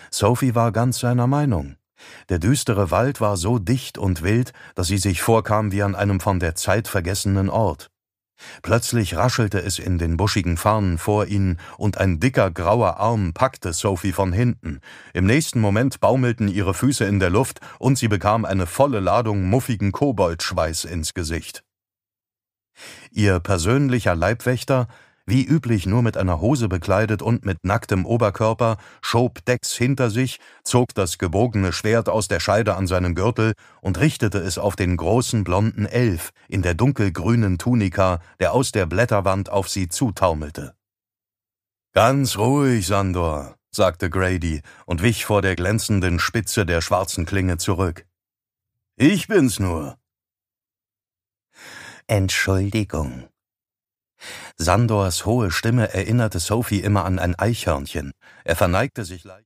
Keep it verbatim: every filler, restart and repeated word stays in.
Sophie war ganz seiner Meinung. Der düstere Wald war so dicht und wild, dass sie sich vorkam wie an einem von der Zeit vergessenen Ort. Plötzlich raschelte es in den buschigen Farnen vor ihnen, und ein dicker grauer Arm packte Sophie von hinten. Im nächsten Moment baumelten ihre Füße in der Luft, und sie bekam eine volle Ladung muffigen Koboldschweiß ins Gesicht. Ihr persönlicher Leibwächter, wie üblich nur mit einer Hose bekleidet und mit nacktem Oberkörper, schob Dex hinter sich, zog das gebogene Schwert aus der Scheide an seinem Gürtel und richtete es auf den großen blonden Elf in der dunkelgrünen Tunika, der aus der Blätterwand auf sie zutaumelte. »Ganz ruhig, Sandor«, sagte Grady und wich vor der glänzenden Spitze der schwarzen Klinge zurück. »Ich bin's nur.« »Entschuldigung.« Sandors hohe Stimme erinnerte Sophie immer an ein Eichhörnchen. Er verneigte sich leicht